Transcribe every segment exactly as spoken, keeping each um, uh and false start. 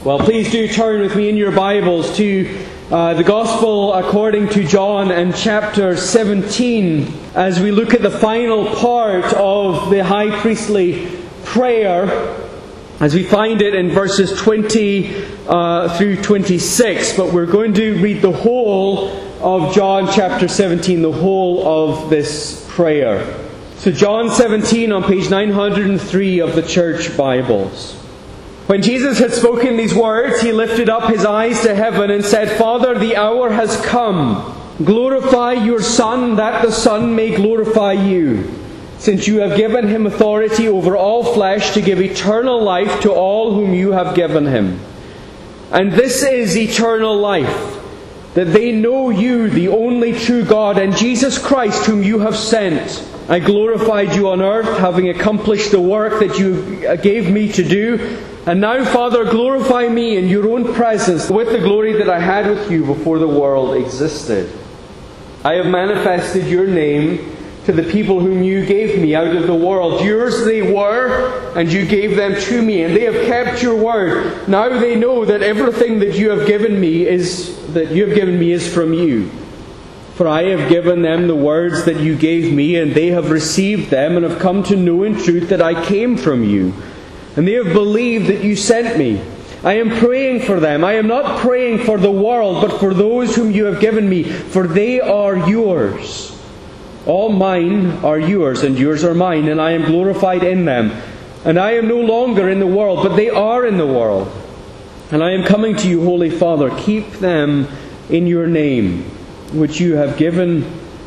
Well, please do turn with me in your Bibles to uh, the Gospel according to John and chapter seventeen as we look at the final part of the high priestly prayer as we find it in verses twenty uh, through twenty-six. But we're going to read the whole of John chapter seventeen, the whole of this prayer. So John seventeen on page nine hundred three of the Church Bibles. When Jesus had spoken these words, He lifted up His eyes to heaven and said, Father, the hour has come. Glorify your Son, that the Son may glorify you, since you have given Him authority over all flesh to give eternal life to all whom you have given Him. And this is eternal life, that they know you, the only true God, and Jesus Christ, whom you have sent. I glorified you on earth, having accomplished the work that you gave me to do. And now, Father, glorify me in your own presence with the glory that I had with you before the world existed. I have manifested your name to the people whom you gave me out of the world. Yours they were, and you gave them to me, and they have kept your word. Now they know that everything that you have given me is that you have given me is from you. For I have given them the words that you gave me, and they have received them, and have come to know in truth that I came from you. And they have believed that you sent me. I am praying for them. I am not praying for the world, but for those whom you have given me, for they are yours. All mine are yours, and yours are mine, and I am glorified in them. And I am no longer in the world, but they are in the world. And I am coming to you, Holy Father. Keep them in your name, which you have given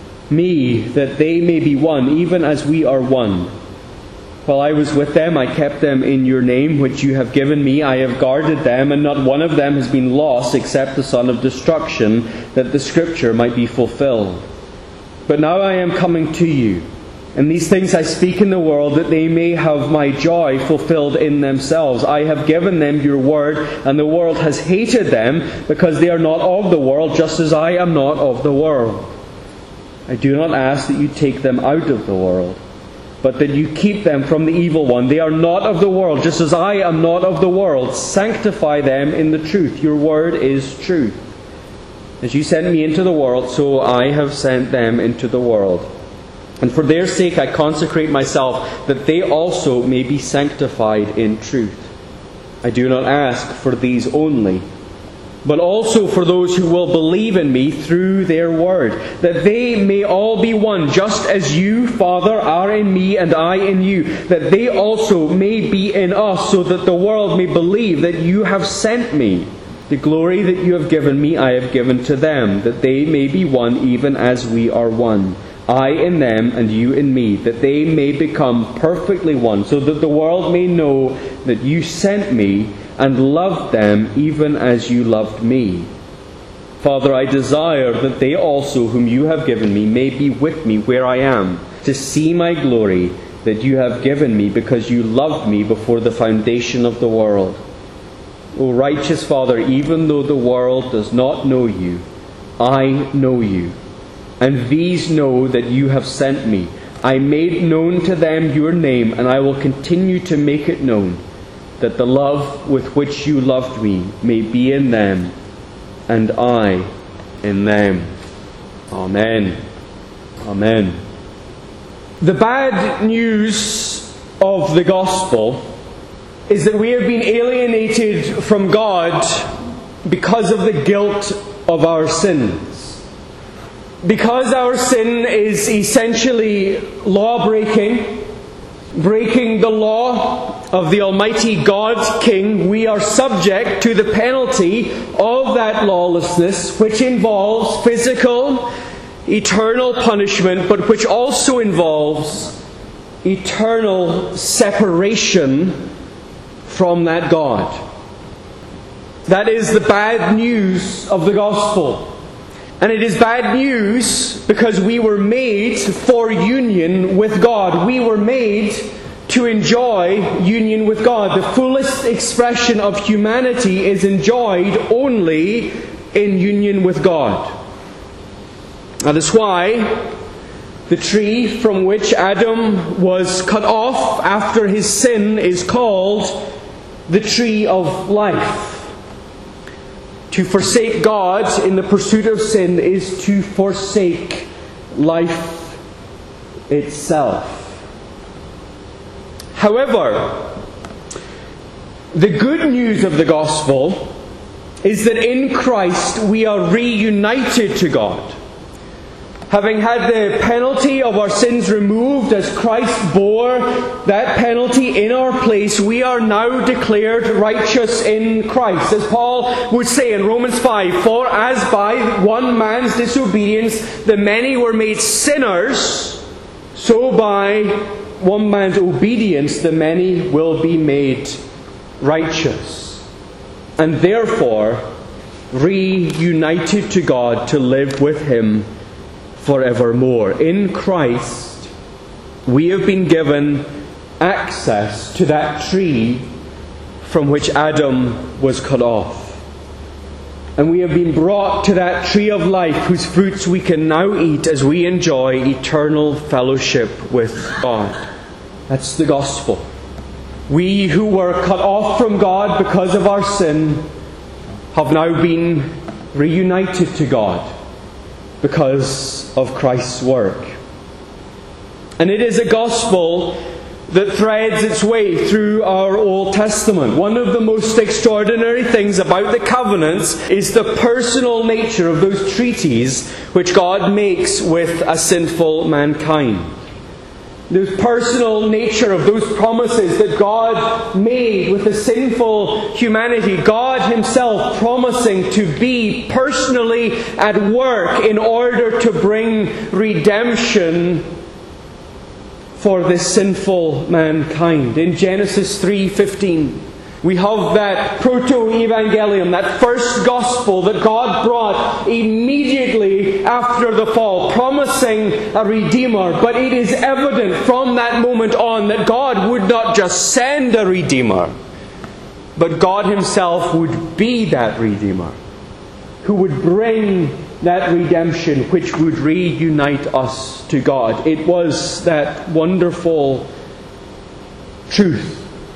me, that they may be one, even as we are one. While I was with them, I kept them in your name, which you have given me. I have guarded them, and not one of them has been lost, except the son of destruction, that the Scripture might be fulfilled. But now I am coming to you, and these things I speak in the world, that they may have my joy fulfilled in themselves. I have given them your word, and the world has hated them, because they are not of the world, just as I am not of the world. I do not ask that you take them out of the world, but that you keep them from the evil one. They are not of the world, just as I am not of the world. Sanctify them in the truth. Your word is truth. As you sent me into the world, so I have sent them into the world. And for their sake I consecrate myself, that they also may be sanctified in truth. I do not ask for these only, but also for those who will believe in me through their word, that they may all be one, just as you, Father, are in me and I in you, that they also may be in us, so that the world may believe that you have sent me. The glory that you have given me I have given to them, that they may be one even as we are one. I in them and you in me, that they may become perfectly one, so that the world may know that you sent me and loved them even as you loved me. Father, I desire that they also whom you have given me may be with me where I am, to see my glory that you have given me, because you loved me before the foundation of the world. O righteous Father, even though the world does not know you, I know you. And these know that you have sent me. I made known to them your name, and I will continue to make it known, that the love with which you loved me may be in them, and I in them. Amen. Amen. The bad news of the gospel is that we have been alienated from God because of the guilt of our sins. Because our sin is essentially law-breaking, breaking the law of the Almighty God King, we are subject to the penalty of that lawlessness, which involves physical, eternal punishment, but which also involves eternal separation from that God. That is the bad news of the gospel. And it is bad news because we were made for union with God. We were made to enjoy union with God. The fullest expression of humanity is enjoyed only in union with God. That is why the tree from which Adam was cut off after his sin is called the tree of life. To forsake God in the pursuit of sin is to forsake life itself. However, the good news of the gospel is that in Christ we are reunited to God. Having had the penalty of our sins removed as Christ bore that penalty in our place, we are now declared righteous in Christ. As Paul would say in Romans five, "For as by one man's disobedience the many were made sinners, so by one man's obedience the many will be made righteous." And therefore, reunited to God to live with Him forevermore. In Christ, we have been given access to that tree from which Adam was cut off. And we have been brought to that tree of life whose fruits we can now eat as we enjoy eternal fellowship with God. That's the gospel. We who were cut off from God because of our sin have now been reunited to God because of Christ's work. And it is a gospel that threads its way through our Old Testament. One of the most extraordinary things about the covenants is the personal nature of those treaties which God makes with a sinful mankind. The personal nature of those promises that God made with the sinful humanity. God Himself promising to be personally at work in order to bring redemption for this sinful mankind. In Genesis three fifteen, we have that proto-evangelium, that first gospel that God brought immediately after the fall, promising a Redeemer. But it is evident from that moment on that God would not just send a Redeemer, but God Himself would be that Redeemer, who would bring that redemption which would reunite us to God. It was that wonderful truth,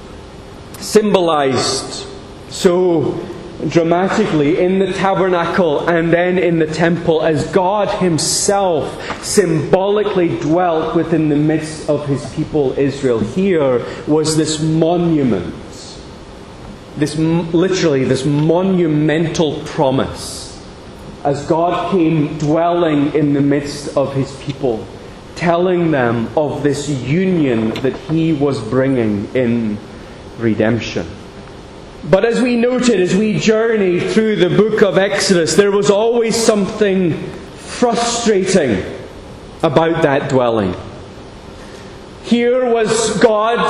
symbolized so dramatically in the tabernacle and then in the temple, as God Himself symbolically dwelt within the midst of His people Israel. Here was this monument, this literally this monumental promise, as God came dwelling in the midst of His people, telling them of this union that He was bringing in redemption. But as we noted, as we journeyed through the book of Exodus, there was always something frustrating about that dwelling. Here was God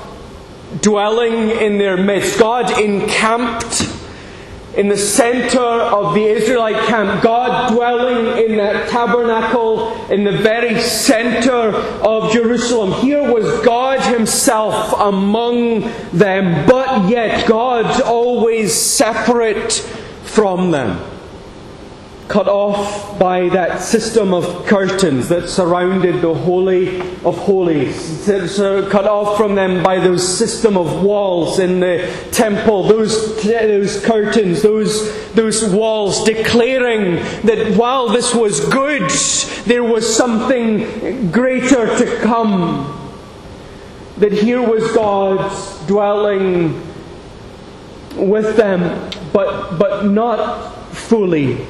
dwelling in their midst. God encamped in the center of the Israelite camp. God dwelling in that tabernacle in the very center of Jerusalem. Here was God Himself among them, but yet God always separate from them. Cut off by that system of curtains that surrounded the Holy of Holies. Cut off from them by those system of walls in the temple. Those, those curtains, those, those walls declaring that while this was good, there was something greater to come. That here was God dwelling with them, but, but not fully.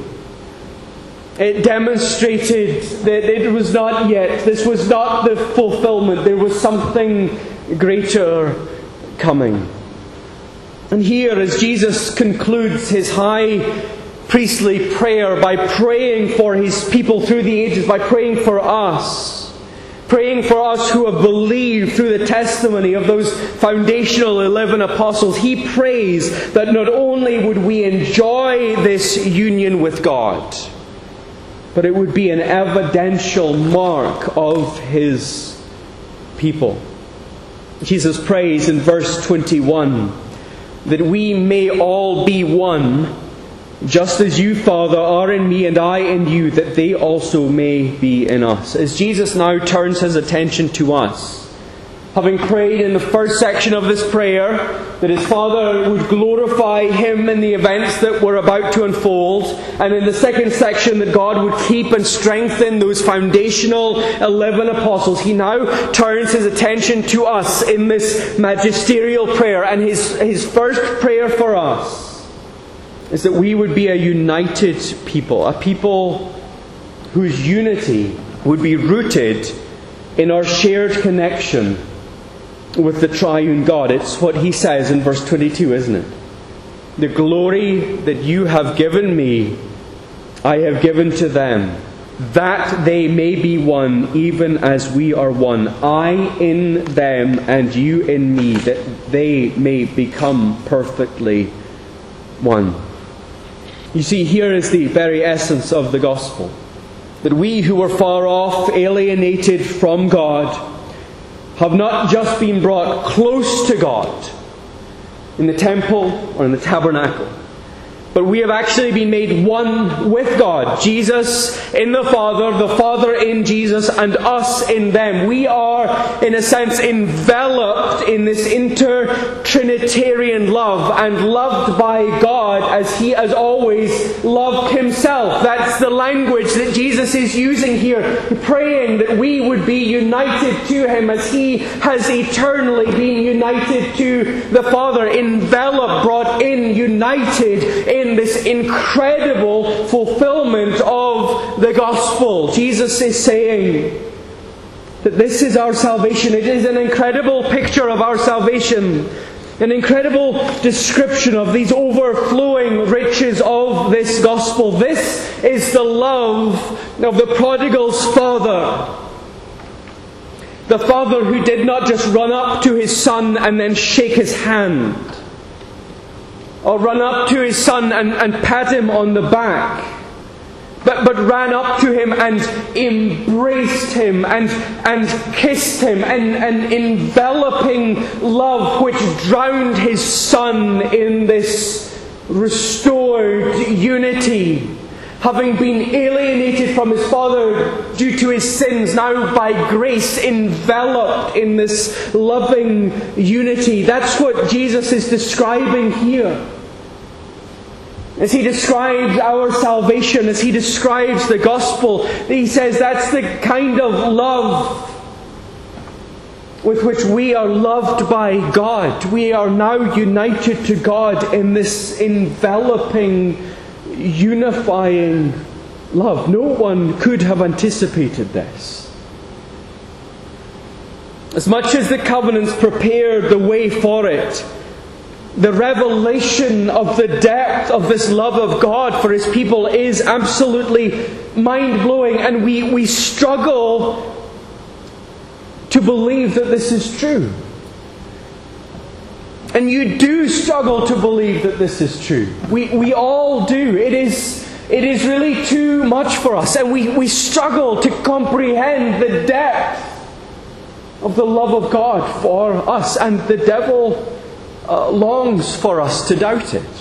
It demonstrated that it was not yet, this was not the fulfillment. There was something greater coming. And here, as Jesus concludes His high priestly prayer by praying for His people through the ages, by praying for us, praying for us who have believed through the testimony of those foundational eleven apostles, He prays that not only would we enjoy this union with God, but it would be an evidential mark of His people. Jesus prays in verse twenty-one that we may all be one, just as you, Father, are in me and I in you, that they also may be in us. As Jesus now turns His attention to us, Having prayed in the first section of this prayer that his Father would glorify him in the events that were about to unfold, and in the second section that God would keep and strengthen those foundational eleven apostles, he now turns his attention to us in this magisterial prayer. And his, his first prayer for us is that we would be a united people, a people whose unity would be rooted in our shared connection with the triune God. It's what he says in verse twenty-two, isn't it? The glory that you have given me, I have given to them, that they may be one, even as we are one. I in them and you in me, that they may become perfectly one. You see, here is the very essence of the gospel. That we who were far off, alienated from God, have not just been brought close to God in the temple or in the tabernacle, but we have actually been made one with God. Jesus in the Father, the Father in Jesus, and us in them. We are, in a sense, enveloped in this inter-Trinitarian love and loved by God as He has always loved Himself. That's the language that Jesus is using here, praying that we would be united to Him as He has eternally been united to the Father, enveloped, brought in, united in In this incredible fulfillment of the gospel. Jesus is saying that this is our salvation. It is an incredible picture of our salvation. An incredible description of these overflowing riches of this gospel. This is the love of the prodigal's father. The father who did not just run up to his son and then shake his hand, or run up to his son and, and pat him on the back, but, but ran up to him and embraced him and, and kissed him, and an enveloping love which drowned his son in this restored unity. Having been alienated from his father due to his sins, now by grace enveloped in this loving unity. That's what Jesus is describing here. As He describes our salvation, as He describes the gospel, He says that's the kind of love with which we are loved by God. We are now united to God in this enveloping, unifying love. No one could have anticipated this. As much as the covenants prepared the way for it, the revelation of the depth of this love of God for His people is absolutely mind-blowing, and we, we struggle to believe that this is true. And you do struggle to believe that this is true. We we all do. It is it is really too much for us. And we, we struggle to comprehend the depth of the love of God for us. And the devil uh, longs for us to doubt it.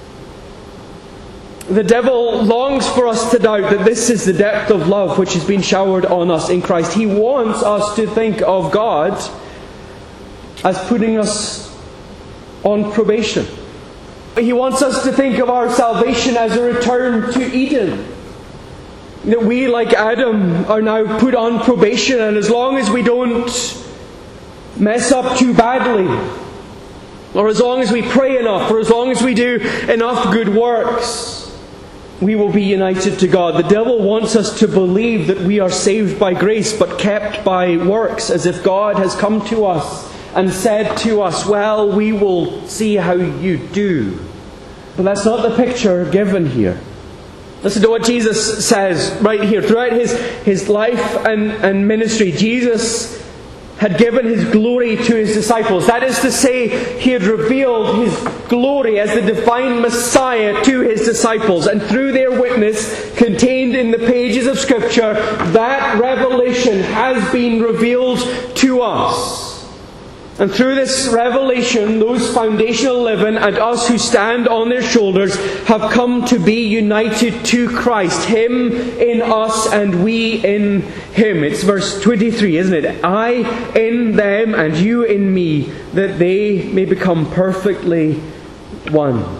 The devil longs for us to doubt that this is the depth of love which has been showered on us in Christ. He wants us to think of God as putting us on probation. He wants us to think of our salvation as a return to Eden. That we, like Adam, are now put on probation, and as long as we don't mess up too badly, or as long as we pray enough, or as long as we do enough good works, we will be united to God. The devil wants us to believe that we are saved by grace but kept by works, as if God has come to us and said to us, well, we will see how you do. But that's not the picture given here. Listen to what Jesus says right here. Throughout his, his life and, and ministry, Jesus had given His glory to His disciples. That is to say, He had revealed His glory as the divine Messiah to His disciples. And through their witness, contained in the pages of Scripture, that revelation has been revealed to us. And through this revelation, those foundational eleven and us who stand on their shoulders have come to be united to Christ. Him in us and we in Him. It's verse twenty-three, isn't it? I in them and you in me, that they may become perfectly one.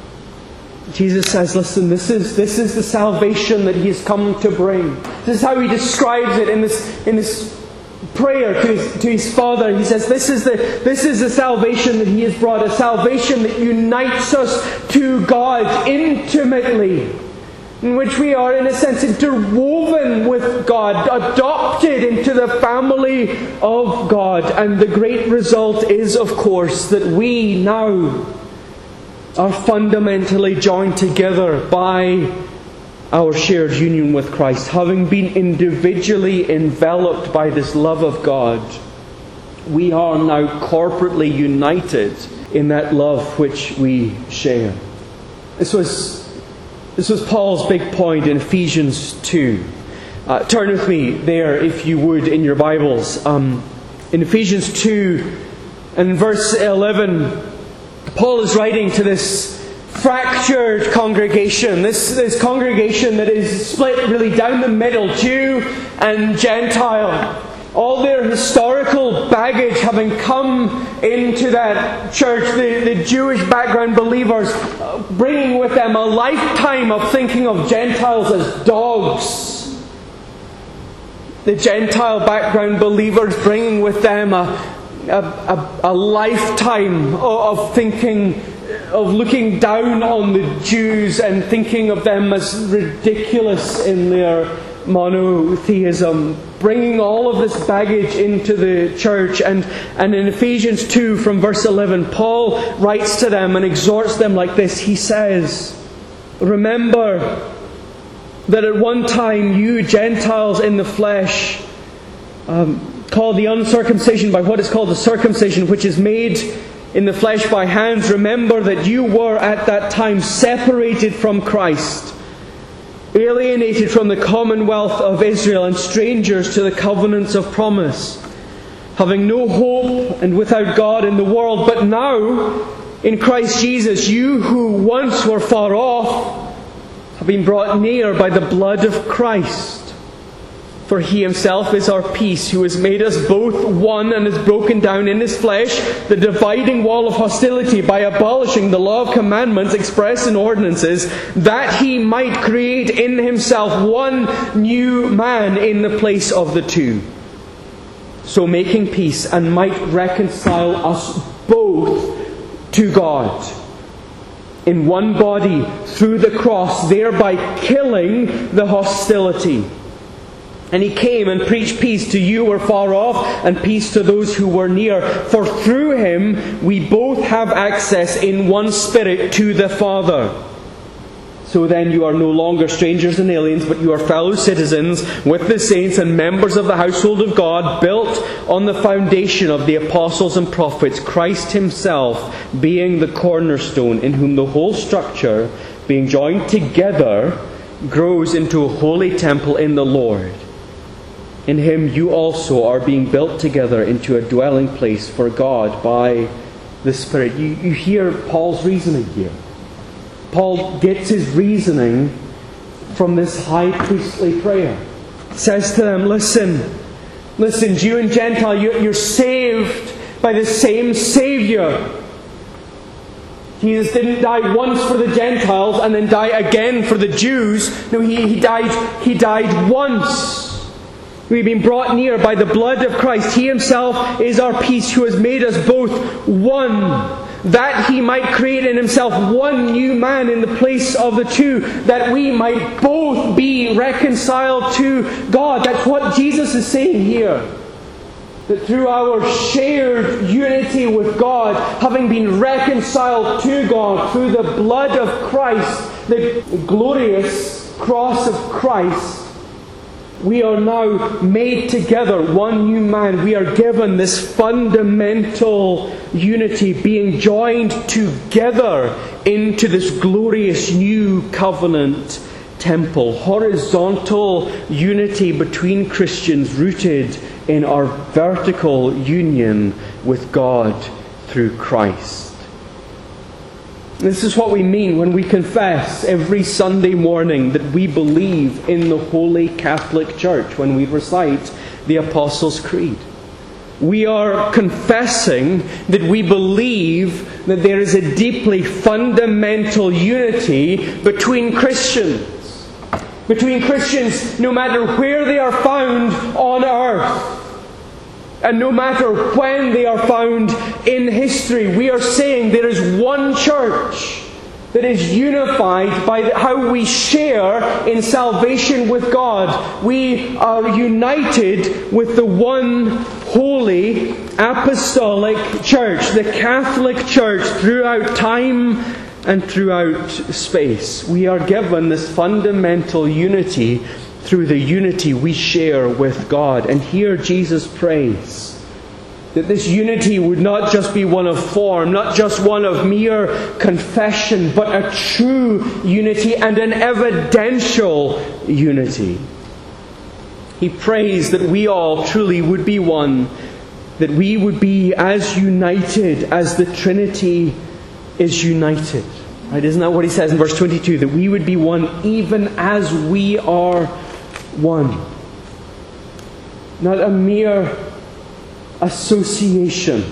Jesus says, listen, this is this is the salvation that He has come to bring. This is how He describes it in this in this prayer to his, to his Father. He says, this is the this is the salvation that He has brought, a salvation that unites us to God intimately, in which we are, in a sense, interwoven with God, adopted into the family of God. And the great result is, of course, that we now are fundamentally joined together by our shared union with Christ, having been individually enveloped by this love of God. We are now corporately united in that love which we share. This was this was Paul's big point in Ephesians two. Uh, turn with me there, if you would, in your Bibles. Um, in Ephesians two and in verse eleven, Paul is writing to this fractured congregation, this, this congregation that is split really down the middle, Jew and Gentile. All their historical baggage having come into that church, the, the Jewish background believers bringing with them a lifetime of thinking of Gentiles as dogs. The Gentile background believers bringing with them a, a, a, a lifetime of, of thinking of looking down on the Jews and thinking of them as ridiculous in their monotheism, bringing all of this baggage into the church. And, and in Ephesians two from verse eleven, Paul writes to them and exhorts them like this. He says, remember that at one time you Gentiles in the flesh, um, called the uncircumcision by what is called the circumcision, which is made in the flesh by hands, remember that you were at that time separated from Christ, alienated from the commonwealth of Israel, and strangers to the covenants of promise, having no hope and without God in the world. But now, in Christ Jesus, you who once were far off have been brought near by the blood of Christ. For He Himself is our peace, who has made us both one and has broken down in His flesh the dividing wall of hostility by abolishing the law of commandments expressed in ordinances, that He might create in Himself one new man in the place of the two, so making peace, and might reconcile us both to God in one body through the cross, thereby killing the hostility. And He came and preached peace to you who were far off, and peace to those who were near. For through Him we both have access in one Spirit to the Father. So then you are no longer strangers and aliens, but you are fellow citizens with the saints and members of the household of God, built on the foundation of the apostles and prophets, Christ Himself being the cornerstone, in whom the whole structure, being joined together, grows into a holy temple in the Lord. In Him you also are being built together into a dwelling place for God by the Spirit. You, you hear Paul's reasoning here. Paul gets his reasoning from this high priestly prayer. He says to them, listen, listen, Jew and Gentile, you're, you're saved by the same Saviour. Jesus didn't die once for the Gentiles and then die again for the Jews. No, He, he died, He died once. We've been brought near by the blood of Christ. He Himself is our peace, who has made us both one, that He might create in Himself one new man in the place of the two, that we might both be reconciled to God. That's what Jesus is saying here. That through our shared unity with God, having been reconciled to God through the blood of Christ, the glorious cross of Christ, we are now made together one new man. We are given this fundamental unity, being joined together into this glorious new covenant temple. Horizontal unity between Christians rooted in our vertical union with God through Christ. This is what we mean when we confess every Sunday morning that we believe in the Holy Catholic Church, when we recite the Apostles' Creed. We are confessing that we believe that there is a deeply fundamental unity between Christians. Between Christians, no matter where they are found on earth, and no matter when they are found in history, we are saying there is one church that is unified by how we share in salvation with God. We are united with the one holy apostolic church, the Catholic Church, throughout time and throughout space. We are given this fundamental unity through the unity we share with God. And here Jesus prays that this unity would not just be one of form, not just one of mere confession, but a true unity and an evidential unity. He prays that we all truly would be one, that we would be as united as the Trinity is united. Right? Isn't that what he says in verse twenty-two? That we would be one even as we are one. Not a mere association.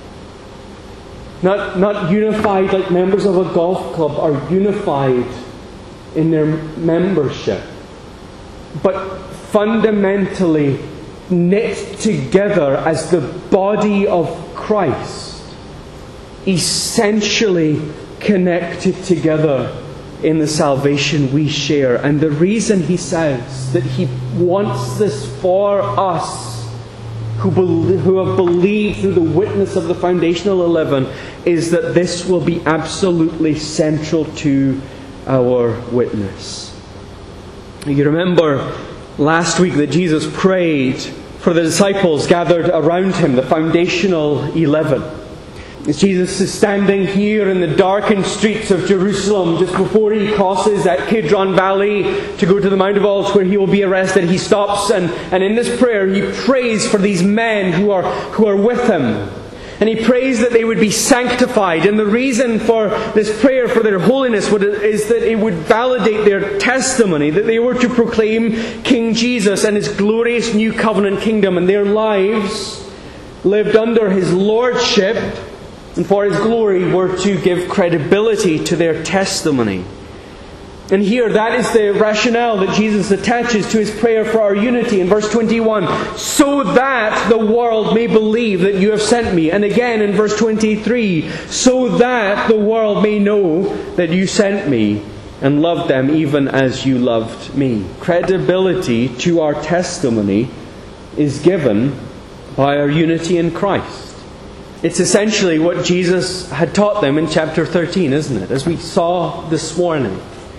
Not, not unified like members of a golf club are unified in their membership. But fundamentally knit together as the body of Christ. Essentially connected together in the salvation we share. And the reason he says that he wants this for us who, be- who have believed through the witness of the foundational eleven is that this will be absolutely central to our witness. You remember last week that Jesus prayed for the disciples gathered around him, the foundational eleven. As Jesus is standing here in the darkened streets of Jerusalem just before he crosses at Kidron Valley to go to the Mount of Olives where he will be arrested, he stops and, and in this prayer he prays for these men who are, who are with him. And he prays that they would be sanctified. And the reason for this prayer for their holiness is that it would validate their testimony, that they were to proclaim King Jesus and his glorious new covenant kingdom, and their lives lived under his lordship and for his glory were to give credibility to their testimony. And here, that is the rationale that Jesus attaches to his prayer for our unity in verse twenty-one. So that the world may believe that you have sent me. And again in verse twenty-three. So that the world may know that you sent me and loved them even as you loved me. Credibility to our testimony is given by our unity in Christ. It's essentially what Jesus had taught them in chapter thirteen, isn't it? As we saw this morning.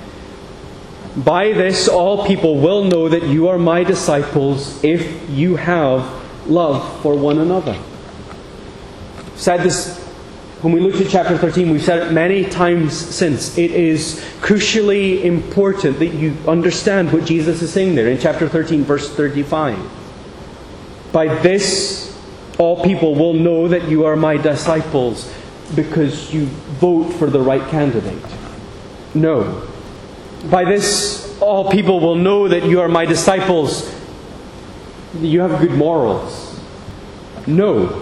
By this all people will know that you are my disciples if you have love for one another. I've said this when we looked at chapter thirteen, we've said it many times since. It is crucially important that you understand what Jesus is saying there in chapter thirteen, verse thirty-five. By this all people will know that you are my disciples because you vote for the right candidate. No. By this, all people will know that you are my disciples. You have good morals. No.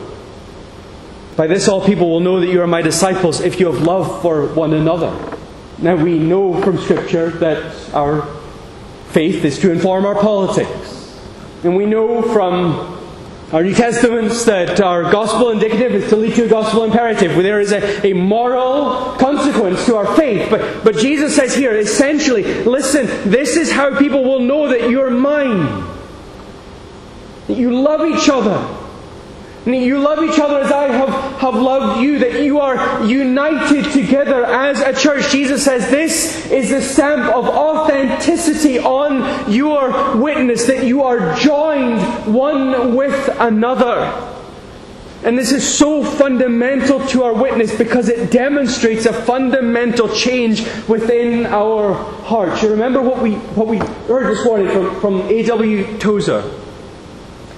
By this, all people will know that you are my disciples if you have love for one another. Now, we know from Scripture that our faith is to inform our politics. And we know from our New Testaments that our gospel indicative is to lead to a gospel imperative, where there is a, a moral consequence to our faith. But, but Jesus says here, essentially, listen, this is how people will know that you're mine. That you love each other. And that you love each other as I have, have loved you. That you are united together as a church. Jesus says this is the stamp of authenticity on your witness. That you are joined one with another. And this is so fundamental to our witness because it demonstrates a fundamental change within our hearts. You remember what we what we heard this morning from, from A W Tozer.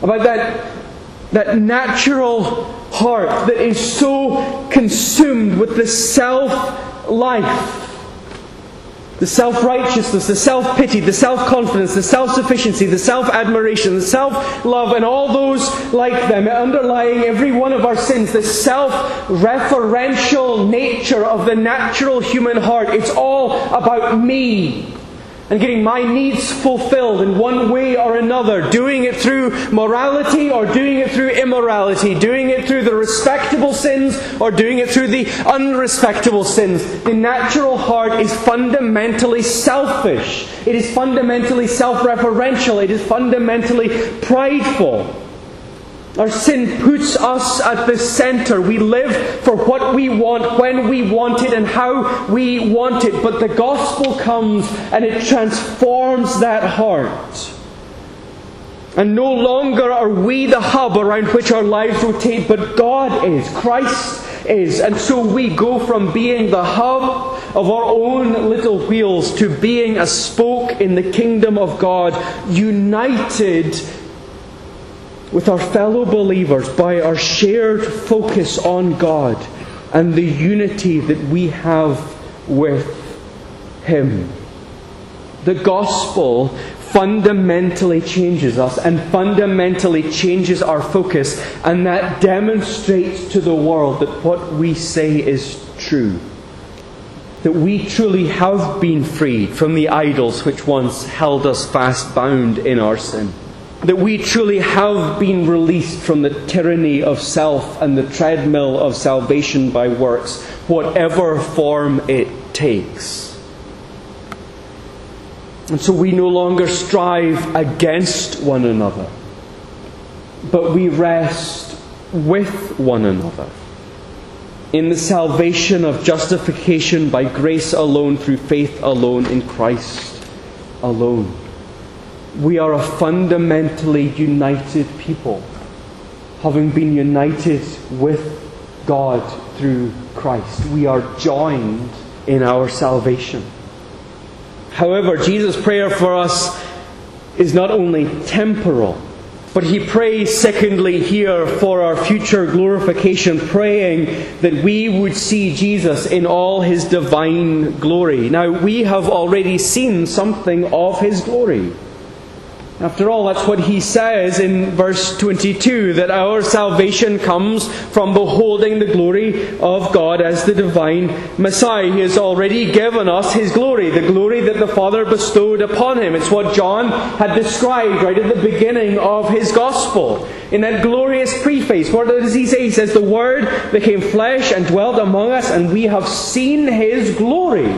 About that, that natural heart that is so consumed with the self-life, the self-righteousness, the self-pity, the self-confidence, the self-sufficiency, the self-admiration, the self-love, and all those like them, underlying every one of our sins, the self-referential nature of the natural human heart. It's all about me and getting my needs fulfilled in one way or another, doing it through morality or doing it through immorality, doing it through the respectable sins or doing it through the unrespectable sins. The natural heart is fundamentally selfish. It is fundamentally self-referential. It is fundamentally prideful. Our sin puts us at the center. We live for what we want, when we want it, and how we want it. But the gospel comes and it transforms that heart. And no longer are we the hub around which our lives rotate, but God is, Christ is. And so we go from being the hub of our own little wheels to being a spoke in the kingdom of God, united with our fellow believers by our shared focus on God and the unity that we have with Him. The gospel fundamentally changes us and fundamentally changes our focus, and that demonstrates to the world that what we say is true. That we truly have been freed from the idols which once held us fast bound in our sin. That we truly have been released from the tyranny of self and the treadmill of salvation by works, whatever form it takes. And so we no longer strive against one another, but we rest with one another in the salvation of justification by grace alone, through faith alone, in Christ alone. We are a fundamentally united people, having been united with God through Christ. We are joined in our salvation. However, Jesus' prayer for us is not only temporal, but He prays, secondly, here for our future glorification, praying that we would see Jesus in all His divine glory. Now, we have already seen something of His glory. After all, that's what He says in verse twenty-two, that our salvation comes from beholding the glory of God as the divine Messiah. He has already given us His glory, the glory that the Father bestowed upon Him. It's what John had described right at the beginning of his Gospel. In that glorious preface, what does he say? He says, "The Word became flesh and dwelt among us, and we have seen His glory.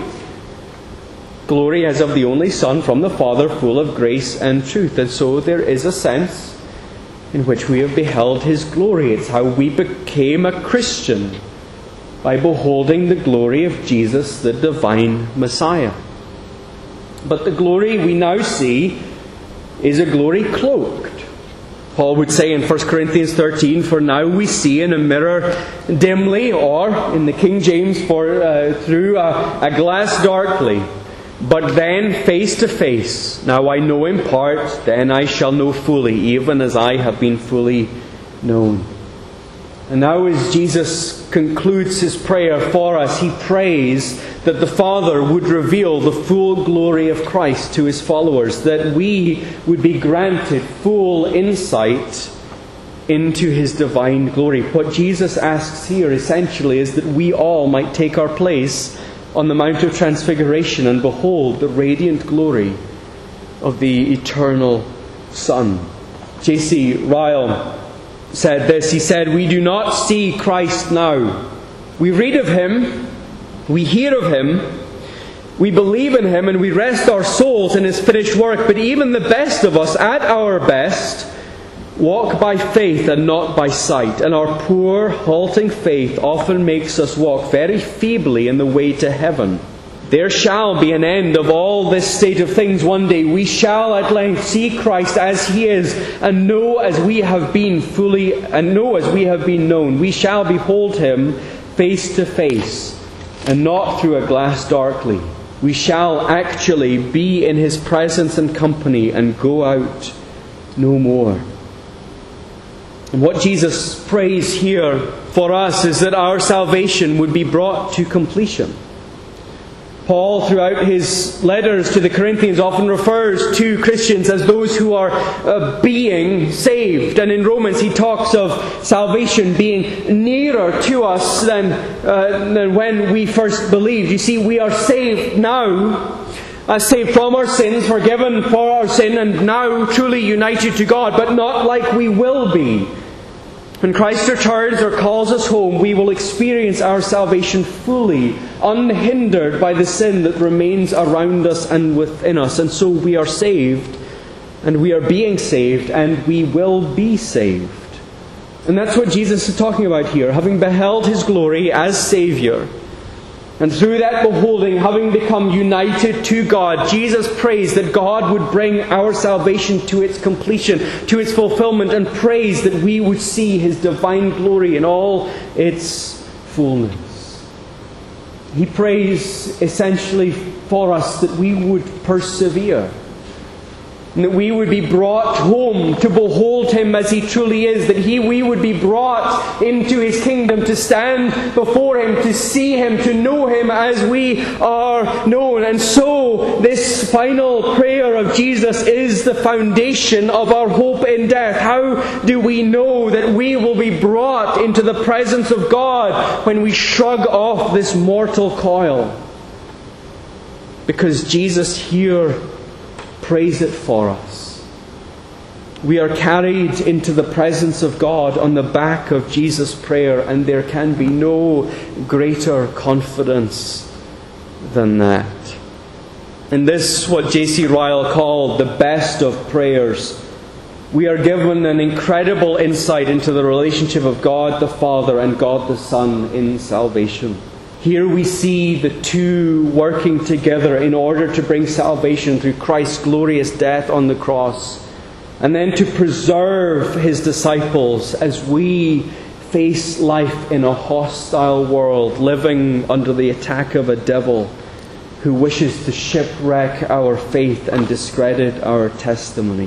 Glory as of the only Son from the Father, full of grace and truth." And so there is a sense in which we have beheld His glory. It's how we became a Christian, by beholding the glory of Jesus, the divine Messiah. But the glory we now see is a glory cloaked. Paul would say in First Corinthians thirteen, "For now we see in a mirror dimly," or in the King James, "for uh, through a, a glass darkly. But then face to face. Now I know in part, then I shall know fully, even as I have been fully known." And now as Jesus concludes His prayer for us, He prays that the Father would reveal the full glory of Christ to His followers, that we would be granted full insight into His divine glory. What Jesus asks here essentially is that we all might take our place on the Mount of Transfiguration and behold the radiant glory of the eternal Son. J C Ryle said this. He said, "We do not see Christ now. We read of Him, we hear of Him, we believe in Him, and we rest our souls in His finished work. But even the best of us, at our best, walk by faith and not by sight. And our poor, halting faith often makes us walk very feebly in the way to heaven. There shall be an end of all this state of things one day. We shall at length see Christ as He is, and know as we have been fully, and know as we have been known. We shall behold Him face to face, and not through a glass darkly. We shall actually be in His presence and company, and go out no more." And what Jesus prays here for us is that our salvation would be brought to completion. Paul, throughout his letters to the Corinthians, often refers to Christians as those who are uh, being saved. And in Romans he talks of salvation being nearer to us than, uh, than when we first believed. You see, we are saved now, uh, saved from our sins, forgiven for our sin, and now truly united to God, but not like we will be. When Christ returns or calls us home, we will experience our salvation fully, unhindered by the sin that remains around us and within us. And so we are saved, and we are being saved, and we will be saved. And that's what Jesus is talking about here. Having beheld His glory as Saviour, and through that beholding, having become united to God, Jesus prays that God would bring our salvation to its completion, to its fulfillment, and prays that we would see His divine glory in all its fullness. He prays essentially for us that we would persevere, and that we would be brought home to behold Him as He truly is, that he, we would be brought into His kingdom, to stand before Him, to see Him, to know Him as we are known. And so this final prayer of Jesus is the foundation of our hope in death. How do we know that we will be brought into the presence of God when we shrug off this mortal coil? Because Jesus here prays it for us. We are carried into the presence of God on the back of Jesus' prayer, and there can be no greater confidence than that. And this is what J C Ryle called the best of prayers. We are given an incredible insight into the relationship of God the Father and God the Son in salvation. Here we see the two working together in order to bring salvation through Christ's glorious death on the cross, and then to preserve His disciples as we face life in a hostile world, living under the attack of a devil who wishes to shipwreck our faith and discredit our testimony.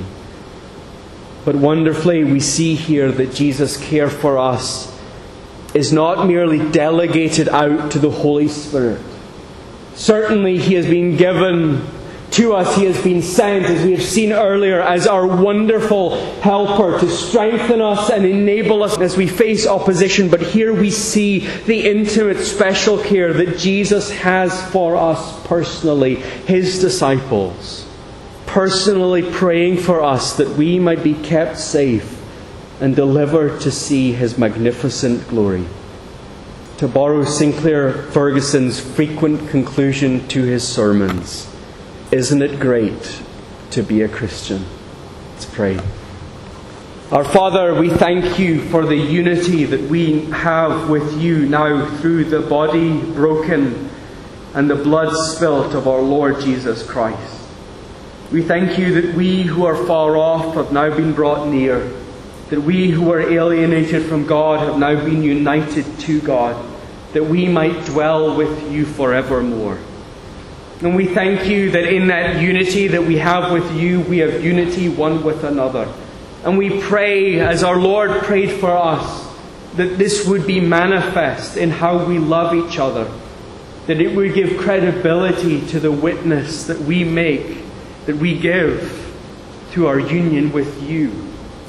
But wonderfully, we see here that Jesus' care for us is not merely delegated out to the Holy Spirit. Certainly He has been given to us. He has been sent, as we have seen earlier, as our wonderful helper to strengthen us and enable us as we face opposition. But here we see the intimate special care that Jesus has for us personally, His disciples, personally praying for us that we might be kept safe and delivered to see His magnificent glory. To borrow Sinclair Ferguson's frequent conclusion to his sermons, isn't it great to be a Christian? Let's pray. Our Father, we thank You for the unity that we have with You now through the body broken and the blood spilt of our Lord Jesus Christ. We thank You that we who are far off have now been brought near, that we who are alienated from God have now been united to God, that we might dwell with You forevermore. And we thank You that in that unity that we have with You, we have unity one with another. And we pray, as our Lord prayed for us, that this would be manifest in how we love each other, that it would give credibility to the witness that we make, that we give to our union with You.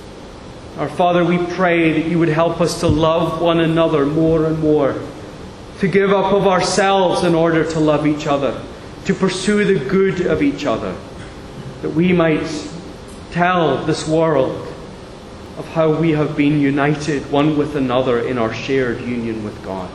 Our Father, we pray that You would help us to love one another more and more, to give up of ourselves in order to love each other, to pursue the good of each other, that we might tell this world of how we have been united one with another in our shared union with God.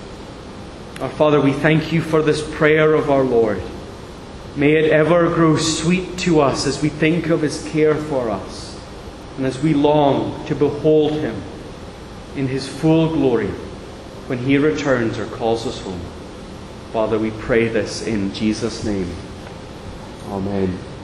Our Father, we thank You for this prayer of our Lord. May it ever grow sweet to us as we think of His care for us, and as we long to behold Him in His full glory when He returns or calls us home. Father, we pray this in Jesus' name. Amen.